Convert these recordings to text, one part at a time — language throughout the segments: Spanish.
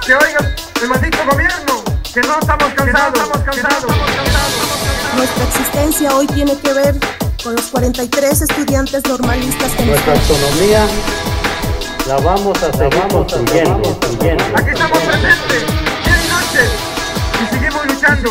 Que oiga el maldito gobierno, que no estamos cansados. Nuestra existencia hoy tiene que ver con los 43 estudiantes normalistas que nuestra autonomía la vamos a seguir construyendo. Aquí estamos presentes, día y noche, y seguimos luchando.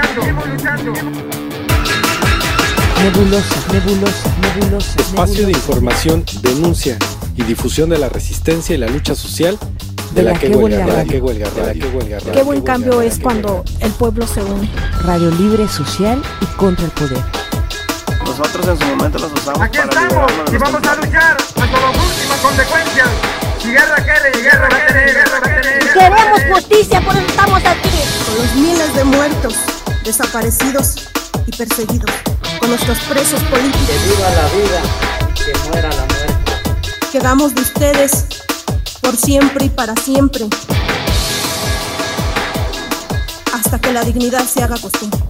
Nebulosa. Espacio de información, denuncia y difusión de la resistencia y la lucha social de la que huelga radio. Qué buen cambio es cuando el pueblo se une. Radio libre, social y contra el poder. Nosotros en su momento los usamos aquí para estamos y vamos a luchar hasta las últimas consecuencias. Si guerra quiere, guerra va a tener. Queremos justicia, por eso estamos aquí. Con los miles de muertos, desaparecidos y perseguidos. Con nuestros presos políticos. Que viva la vida y que muera la muerte. Que hagamos de ustedes por siempre y para siempre. Hasta que la dignidad se haga costumbre.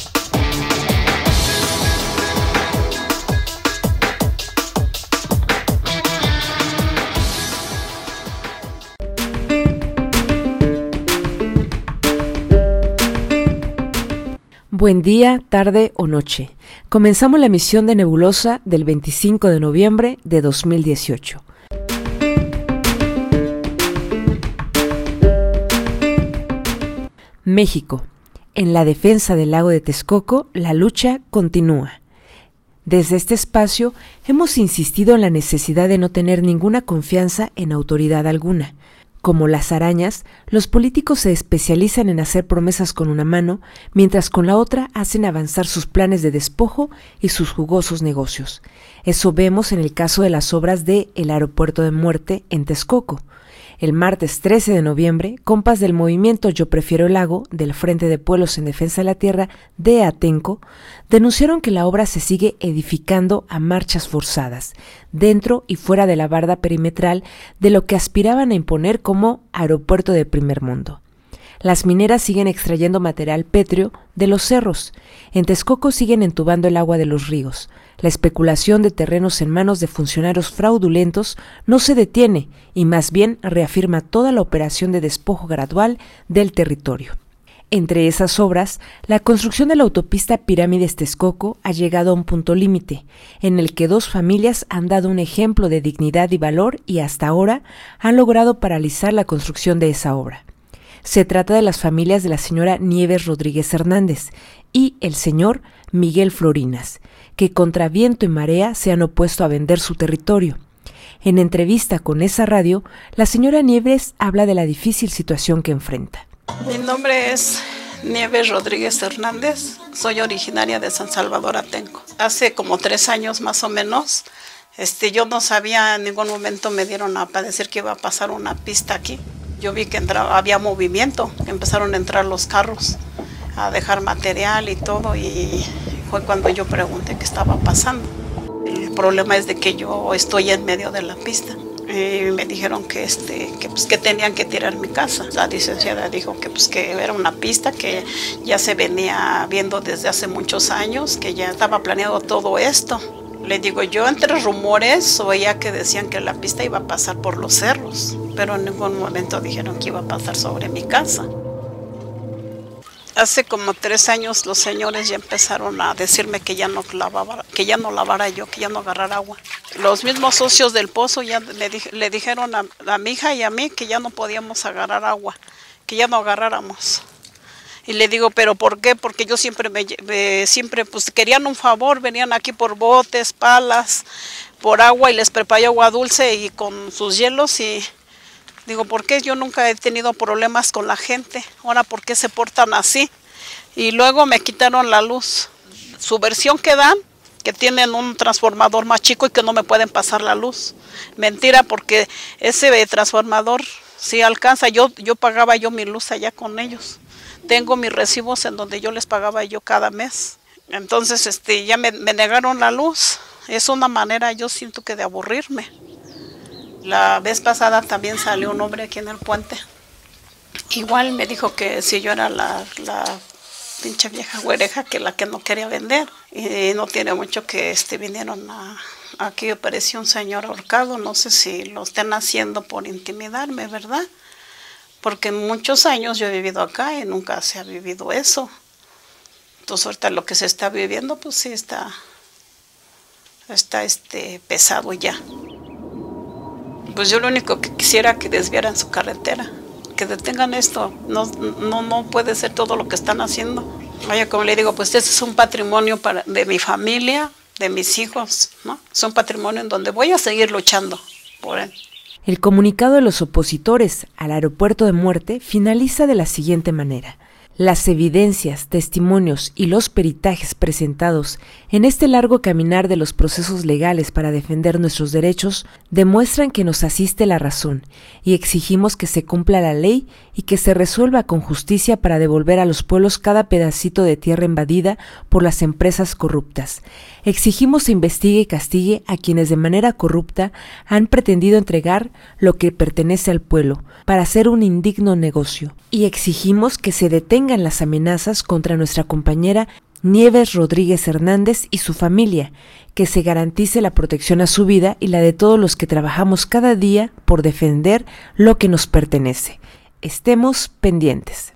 Buen día, tarde o noche. Comenzamos la emisión de Nebulosa del 25 de noviembre de 2018. México. En la defensa del lago de Texcoco, la lucha continúa. Desde este espacio hemos insistido en la necesidad de no tener ninguna confianza en autoridad alguna. Como las arañas, los políticos se especializan en hacer promesas con una mano, mientras con la otra hacen avanzar sus planes de despojo y sus jugosos negocios. Eso vemos en el caso de las obras de El Aeropuerto de Muerte en Texcoco. El martes 13 de noviembre, compas del movimiento Yo Prefiero el Lago, del Frente de Pueblos en Defensa de la Tierra, de Atenco, denunciaron que la obra se sigue edificando a marchas forzadas, dentro y fuera de la barda perimetral de lo que aspiraban a imponer como aeropuerto de primer mundo. Las mineras siguen extrayendo material pétreo de los cerros. En Texcoco siguen entubando el agua de los ríos. La especulación de terrenos en manos de funcionarios fraudulentos no se detiene y más bien reafirma toda la operación de despojo gradual del territorio. Entre esas obras, la construcción de la autopista Pirámides-Texcoco ha llegado a un punto límite, en el que dos familias han dado un ejemplo de dignidad y valor y hasta ahora han logrado paralizar la construcción de esa obra. Se trata de las familias de la señora Nieves Rodríguez Hernández y el señor Miguel Florinas, que contra viento y marea se han opuesto a vender su territorio. En entrevista con esa radio, la señora Nieves habla de la difícil situación que enfrenta. Mi nombre es Nieves Rodríguez Hernández, soy originaria de San Salvador, Atenco. Hace como 3 años más o menos, yo no sabía, en ningún momento me dieron a decir que iba a pasar una pista aquí. Yo vi que había movimiento, que empezaron a entrar los carros a dejar material y todo, y fue cuando yo pregunté qué estaba pasando. El problema es de que yo estoy en medio de la pista. Me dijeron que tenían que tirar mi casa. La licenciada dijo que era una pista que ya se venía viendo desde hace muchos años, que ya estaba planeado todo esto. Le digo, yo entre rumores oía que decían que la pista iba a pasar por los cerros, pero en ningún momento dijeron que iba a pasar sobre mi casa. Hace como 3 años los señores ya empezaron a decirme que ya no lavara yo, que ya no agarrara agua. Los mismos socios del pozo ya le dijeron a mi hija y a mí que ya no podíamos agarrar agua, que ya no agarráramos. Y le digo, ¿pero por qué? Porque yo siempre pues querían un favor, venían aquí por botes, palas, por agua y les preparé agua dulce y con sus hielos y digo, ¿por qué yo nunca he tenido problemas con la gente? Ahora, ¿por qué se portan así? Y luego me quitaron la luz. Su versión que dan, que tienen un transformador más chico y que no me pueden pasar la luz. Mentira, porque ese transformador sí alcanza. Yo pagaba mi luz allá con ellos. Tengo mis recibos en donde yo les pagaba yo cada mes. Entonces ya me negaron la luz. Es una manera, yo siento que de aburrirme. La vez pasada también salió un hombre aquí en el puente. Igual me dijo que si yo era la pinche vieja güereja, que la que no quería vender. Y no tiene mucho que vinieron aquí apareció un señor ahorcado. No sé si lo estén haciendo por intimidarme, ¿verdad? porque muchos años yo he vivido acá y nunca se ha vivido eso. Entonces ahorita lo que se está viviendo, pues sí está pesado ya. Pues yo lo único que quisiera que desviaran su carretera, que detengan esto. No puede ser todo lo que están haciendo. Vaya, como le digo, pues este es un patrimonio de mi familia, de mis hijos, ¿no? Es un patrimonio en donde voy a seguir luchando por él. El comunicado de los opositores al aeropuerto de muerte finaliza de la siguiente manera. Las evidencias, testimonios y los peritajes presentados en este largo caminar de los procesos legales para defender nuestros derechos demuestran que nos asiste la razón y exigimos que se cumpla la ley y que se resuelva con justicia para devolver a los pueblos cada pedacito de tierra invadida por las empresas corruptas. Exigimos se investigue y castigue a quienes de manera corrupta han pretendido entregar lo que pertenece al pueblo para hacer un indigno negocio. Y exigimos que se detengan las amenazas contra nuestra compañera Nieves Rodríguez Hernández y su familia, que se garantice la protección a su vida y la de todos los que trabajamos cada día por defender lo que nos pertenece. Estemos pendientes.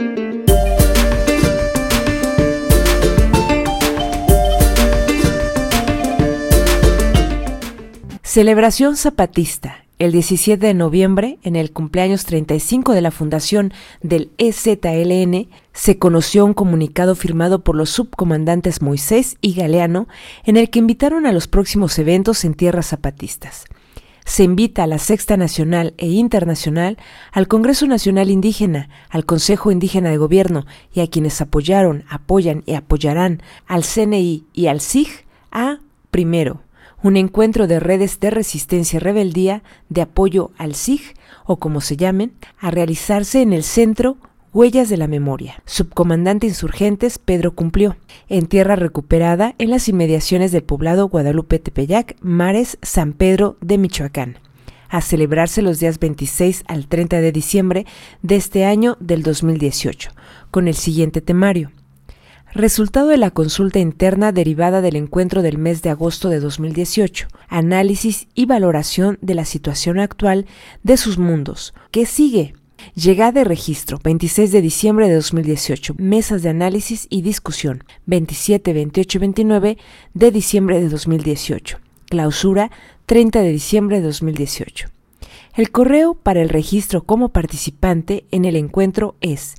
Celebración zapatista. El 17 de noviembre, en el cumpleaños 35 de la fundación del EZLN, se conoció un comunicado firmado por los subcomandantes Moisés y Galeano, en el que invitaron a los próximos eventos en tierras zapatistas. Se invita a la Sexta Nacional e Internacional, al Congreso Nacional Indígena, al Consejo Indígena de Gobierno y a quienes apoyaron, apoyan y apoyarán al CNI y al SIG a, primero, un encuentro de redes de resistencia y rebeldía de apoyo al SIG, o como se llamen, a realizarse en el centro Huellas de la Memoria. Subcomandante Insurgentes Pedro Cumplió, en tierra recuperada en las inmediaciones del poblado Guadalupe Tepeyac, Mares, San Pedro de Michoacán, a celebrarse los días 26 al 30 de diciembre de este año del 2018, con el siguiente temario. Resultado de la consulta interna derivada del encuentro del mes de agosto de 2018, análisis y valoración de la situación actual de sus mundos. ¿Qué sigue? Llegada de registro, 26 de diciembre de 2018, mesas de análisis y discusión, 27, 28 y 29 de diciembre de 2018, clausura, 30 de diciembre de 2018. El correo para el registro como participante en el encuentro es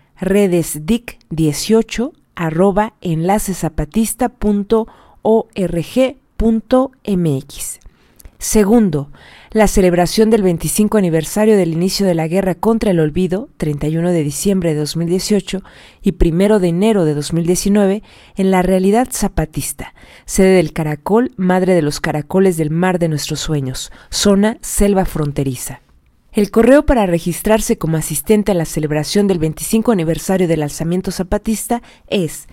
redesdic18@enlacezapatista.org.mx. Segundo, la celebración del 25 aniversario del inicio de la guerra contra el olvido, 31 de diciembre de 2018 y 1 de enero de 2019, en la realidad zapatista, sede del Caracol, madre de los caracoles del mar de nuestros sueños, zona selva fronteriza. El correo para registrarse como asistente a la celebración del 25 aniversario del alzamiento zapatista es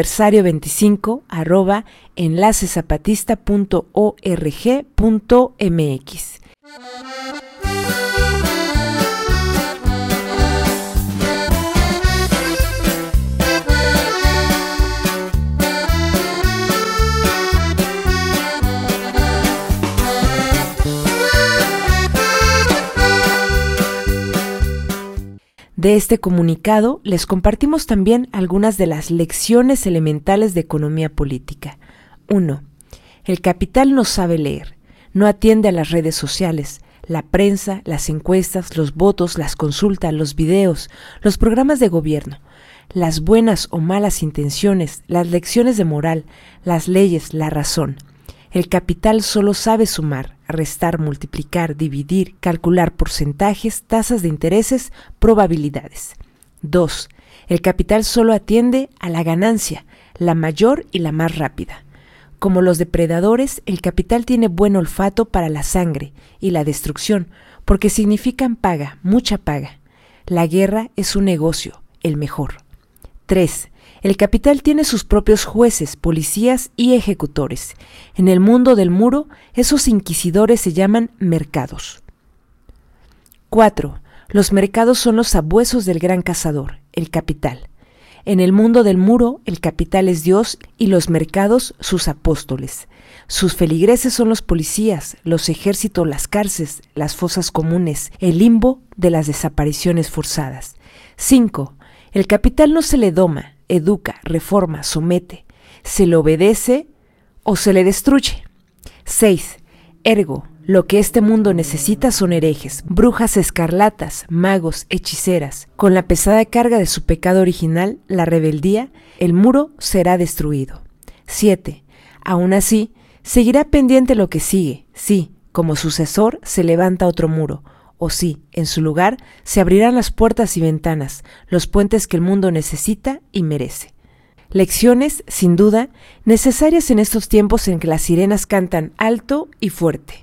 aniversario25@enlacezapatista.org.mx. De este comunicado les compartimos también algunas de las lecciones elementales de economía política. 1. El capital no sabe leer, no atiende a las redes sociales, la prensa, las encuestas, los votos, las consultas, los videos, los programas de gobierno, las buenas o malas intenciones, las lecciones de moral, las leyes, la razón. El capital solo sabe sumar, restar, multiplicar, dividir, calcular porcentajes, tasas de intereses, probabilidades. 2. El capital solo atiende a la ganancia, la mayor y la más rápida. Como los depredadores, el capital tiene buen olfato para la sangre y la destrucción, porque significan paga, mucha paga. La guerra es un negocio, el mejor. 3. El capital tiene sus propios jueces, policías y ejecutores. En el mundo del muro, esos inquisidores se llaman mercados. 4. Los mercados son los sabuesos del gran cazador, el capital. En el mundo del muro, el capital es Dios y los mercados sus apóstoles. Sus feligreses son los policías, los ejércitos, las cárceles, las fosas comunes, el limbo de las desapariciones forzadas. 5. El capital no se le doma, educa, reforma, somete. Se le obedece o se le destruye. 6. Ergo, lo que este mundo necesita son herejes, brujas escarlatas, magos, hechiceras. Con la pesada carga de su pecado original, la rebeldía, el muro será destruido. 7. Aún así, seguirá pendiente lo que sigue. Sí, como sucesor se levanta otro muro. O sí, en su lugar se abrirán las puertas y ventanas, los puentes que el mundo necesita y merece. Lecciones, sin duda, necesarias en estos tiempos en que las sirenas cantan alto y fuerte.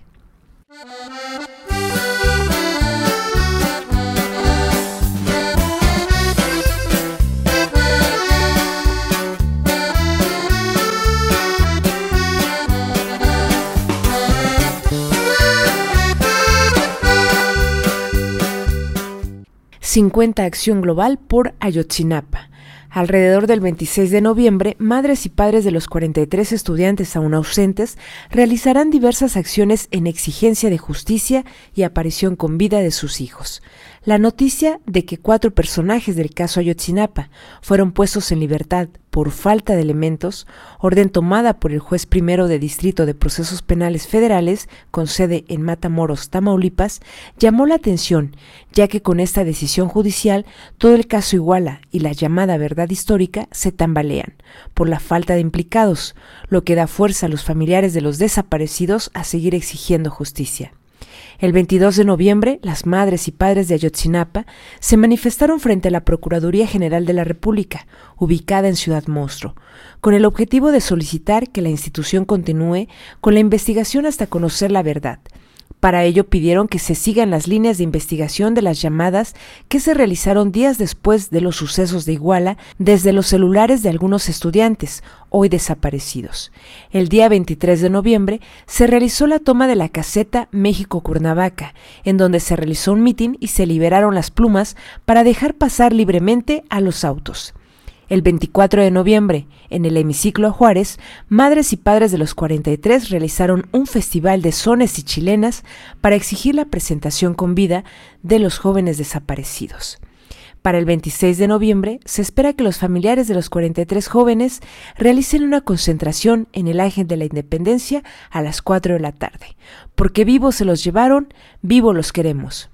'50 Acción Global por Ayotzinapa. Alrededor del 26 de noviembre, madres y padres de los 43 estudiantes aún ausentes realizarán diversas acciones en exigencia de justicia y aparición con vida de sus hijos. La noticia de que 4 personajes del caso Ayotzinapa fueron puestos en libertad por falta de elementos, orden tomada por el juez primero de Distrito de Procesos Penales Federales, con sede en Matamoros, Tamaulipas, llamó la atención, ya que con esta decisión judicial todo el caso Iguala y la llamada verdad histórica se tambalean por la falta de implicados, lo que da fuerza a los familiares de los desaparecidos a seguir exigiendo justicia. El 22 de noviembre, las madres y padres de Ayotzinapa se manifestaron frente a la Procuraduría General de la República, ubicada en Ciudad Monstruo, con el objetivo de solicitar que la institución continúe con la investigación hasta conocer la verdad. Para ello pidieron que se sigan las líneas de investigación de las llamadas que se realizaron días después de los sucesos de Iguala desde los celulares de algunos estudiantes, hoy desaparecidos. El día 23 de noviembre se realizó la toma de la caseta México-Cuernavaca, en donde se realizó un mitin y se liberaron las plumas para dejar pasar libremente a los autos. El 24 de noviembre, en el hemiciclo Juárez, madres y padres de los 43 realizaron un festival de sones y chilenas para exigir la presentación con vida de los jóvenes desaparecidos. Para el 26 de noviembre, se espera que los familiares de los 43 jóvenes realicen una concentración en el Ángel de la Independencia a las 4 de la tarde. Porque vivos se los llevaron, vivos los queremos.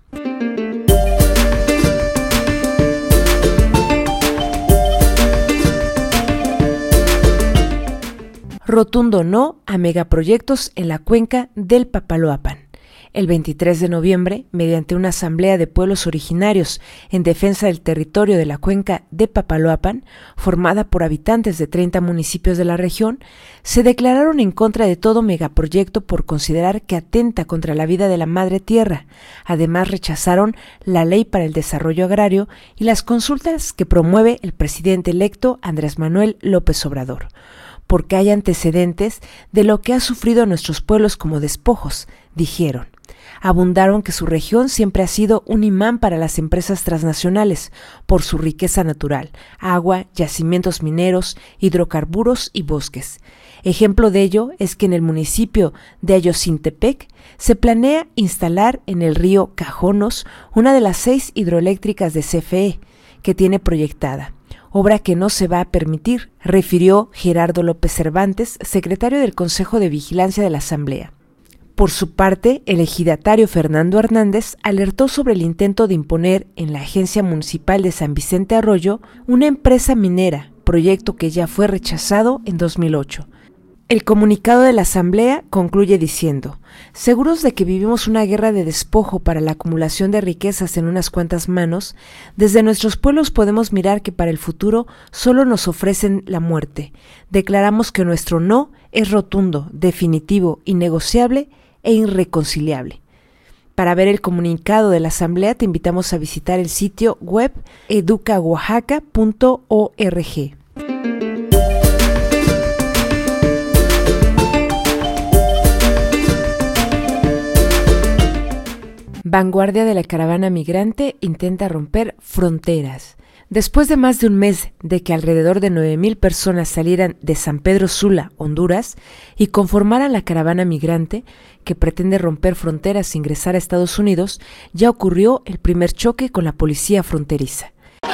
Rotundo no a megaproyectos en la cuenca del Papaloapan. El 23 de noviembre, mediante una asamblea de pueblos originarios en defensa del territorio de la cuenca de Papaloapan, formada por habitantes de 30 municipios de la región, se declararon en contra de todo megaproyecto por considerar que atenta contra la vida de la madre tierra. Además, rechazaron la Ley para el Desarrollo Agrario y las consultas que promueve el presidente electo Andrés Manuel López Obrador, porque hay antecedentes de lo que ha sufrido a nuestros pueblos como despojos, dijeron. Abundaron que su región siempre ha sido un imán para las empresas transnacionales por su riqueza natural, agua, yacimientos mineros, hidrocarburos y bosques. Ejemplo de ello es que en el municipio de Ayocintepec se planea instalar en el río Cajonos una de las 6 hidroeléctricas de CFE que tiene proyectada, obra que no se va a permitir, refirió Gerardo López Cervantes, secretario del Consejo de Vigilancia de la Asamblea. Por su parte, el ejidatario Fernando Hernández alertó sobre el intento de imponer en la Agencia Municipal de San Vicente Arroyo una empresa minera, proyecto que ya fue rechazado en 2008. El comunicado de la Asamblea concluye diciendo: seguros de que vivimos una guerra de despojo para la acumulación de riquezas en unas cuantas manos, desde nuestros pueblos podemos mirar que para el futuro solo nos ofrecen la muerte. Declaramos que nuestro no es rotundo, definitivo, innegociable e irreconciliable. Para ver el comunicado de la Asamblea te invitamos a visitar el sitio web educaoaxaca.org. Vanguardia de la caravana migrante intenta romper fronteras. Después de más de un mes de que alrededor de 9,000 personas salieran de San Pedro Sula, Honduras, y conformaran la caravana migrante que pretende romper fronteras e ingresar a Estados Unidos, ya ocurrió el primer choque con la policía fronteriza.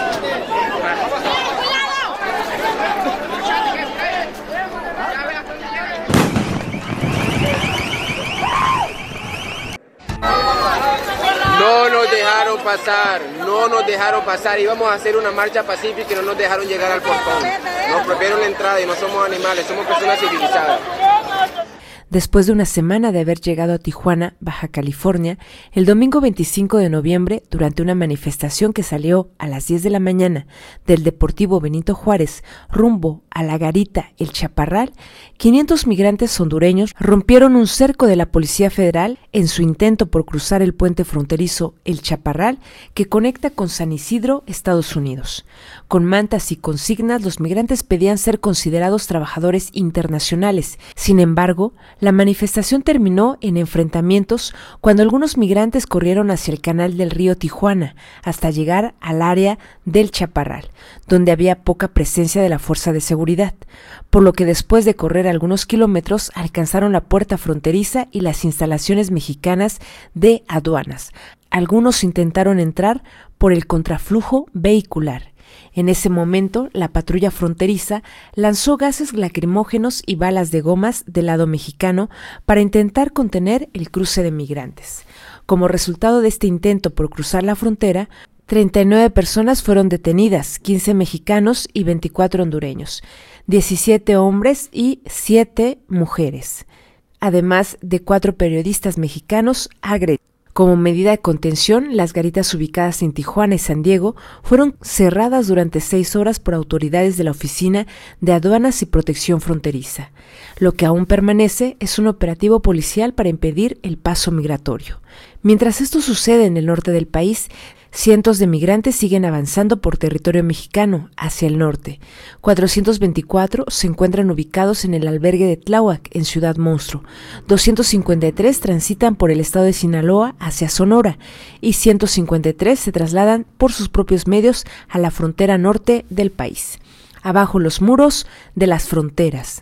No nos dejaron pasar, íbamos a hacer una marcha pacífica y no nos dejaron llegar al portón. Nos prohibieron la entrada y no somos animales, somos personas civilizadas. Después de una semana de haber llegado a Tijuana, Baja California, el domingo 25 de noviembre, durante una manifestación que salió a las 10 de la mañana del Deportivo Benito Juárez rumbo a la garita El Chaparral, 500 migrantes hondureños rompieron un cerco de la Policía Federal en su intento por cruzar el puente fronterizo El Chaparral que conecta con San Isidro, Estados Unidos. Con mantas y consignas, los migrantes pedían ser considerados trabajadores internacionales. Sin embargo, la manifestación terminó en enfrentamientos cuando algunos migrantes corrieron hacia el canal del río Tijuana hasta llegar al área del Chaparral, donde había poca presencia de la fuerza de seguridad, por lo que después de correr algunos kilómetros alcanzaron la puerta fronteriza y las instalaciones mexicanas de aduanas. Algunos intentaron entrar por el contraflujo vehicular. En ese momento, la patrulla fronteriza lanzó gases lacrimógenos y balas de gomas del lado mexicano para intentar contener el cruce de migrantes. Como resultado de este intento por cruzar la frontera, 39 personas fueron detenidas, 15 mexicanos y 24 hondureños, 17 hombres y 7 mujeres, además de 4 periodistas mexicanos agredidos. Como medida de contención, las garitas ubicadas en Tijuana y San Diego fueron cerradas durante 6 horas por autoridades de la Oficina de Aduanas y Protección Fronteriza. Lo que aún permanece es un operativo policial para impedir el paso migratorio. Mientras esto sucede en el norte del país, cientos de migrantes siguen avanzando por territorio mexicano hacia el norte. 424 se encuentran ubicados en el albergue de Tláhuac, en Ciudad Monstruo. 253 transitan por el estado de Sinaloa hacia Sonora y 153 se trasladan por sus propios medios a la frontera norte del país. Abajo los muros de las fronteras.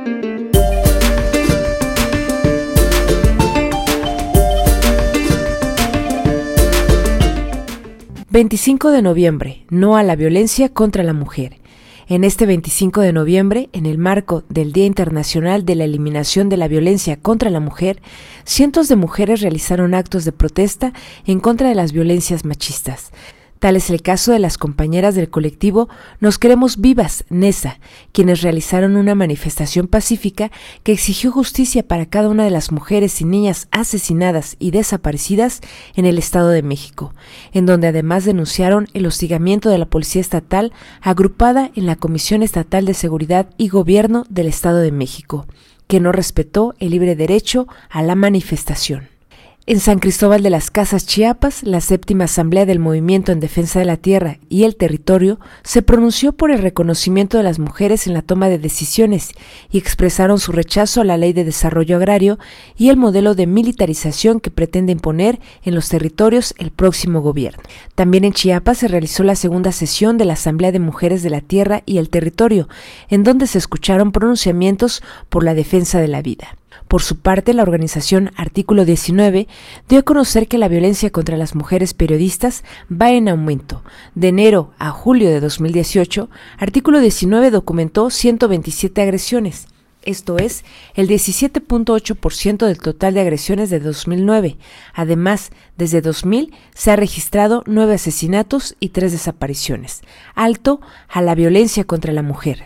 25 de noviembre, no a la violencia contra la mujer. En este 25 de noviembre, en el marco del Día Internacional de la Eliminación de la Violencia contra la Mujer, cientos de mujeres realizaron actos de protesta en contra de las violencias machistas. Tal es el caso de las compañeras del colectivo Nos Queremos Vivas, NESA, quienes realizaron una manifestación pacífica que exigió justicia para cada una de las mujeres y niñas asesinadas y desaparecidas en el Estado de México, en donde además denunciaron el hostigamiento de la Policía Estatal agrupada en la Comisión Estatal de Seguridad y Gobierno del Estado de México, que no respetó el libre derecho a la manifestación. En San Cristóbal de las Casas, Chiapas, la 7ª Asamblea del Movimiento en Defensa de la Tierra y el Territorio se pronunció por el reconocimiento de las mujeres en la toma de decisiones y expresaron su rechazo a la Ley de Desarrollo Agrario y el modelo de militarización que pretende imponer en los territorios el próximo gobierno. También en Chiapas se realizó la 2ª sesión de la Asamblea de Mujeres de la Tierra y el Territorio, en donde se escucharon pronunciamientos por la defensa de la vida. Por su parte, la organización Artículo 19 dio a conocer que la violencia contra las mujeres periodistas va en aumento. De enero a julio de 2018, Artículo 19 documentó 127 agresiones. Esto es el 17.8% del total de agresiones de 2009. Además, desde 2000 se ha registrado 9 asesinatos y 3 desapariciones. Alto a la violencia contra la mujer.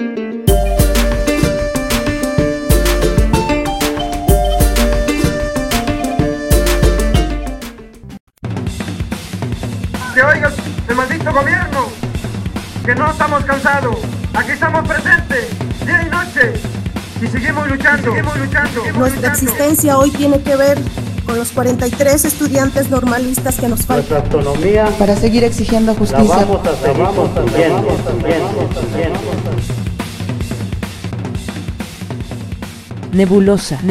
Que oiga el maldito gobierno, que no estamos cansados, aquí estamos presentes, día y noche, y seguimos luchando. Nuestra existencia hoy tiene que ver con los 43 estudiantes normalistas que nos faltan. Nuestra autonomía para seguir exigiendo justicia. La vamos a seguir construyendo. Nebulosa.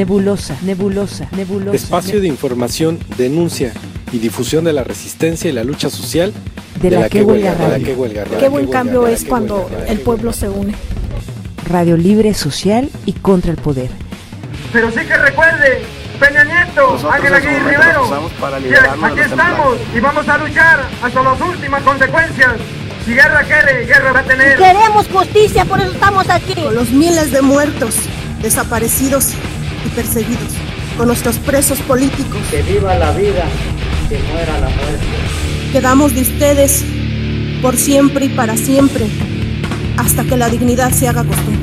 Espacio de información, denuncia y difusión de la resistencia y la lucha social De la que huelga radio. Qué buen cambio es cuando el pueblo se une. Radio libre, social y contra el poder. Pero sí que recuerde, Peña Nieto, Ángel Aguirre Rivero, aquí estamos y vamos a luchar hasta las últimas consecuencias. Si guerra quiere, guerra va a tener. Queremos justicia, por eso estamos aquí. Con los miles de muertos, desaparecidos y perseguidos. Con nuestros presos políticos. Que viva la vida, que muera la muerte. Quedamos de ustedes por siempre y para siempre, hasta que la dignidad se haga costumbre.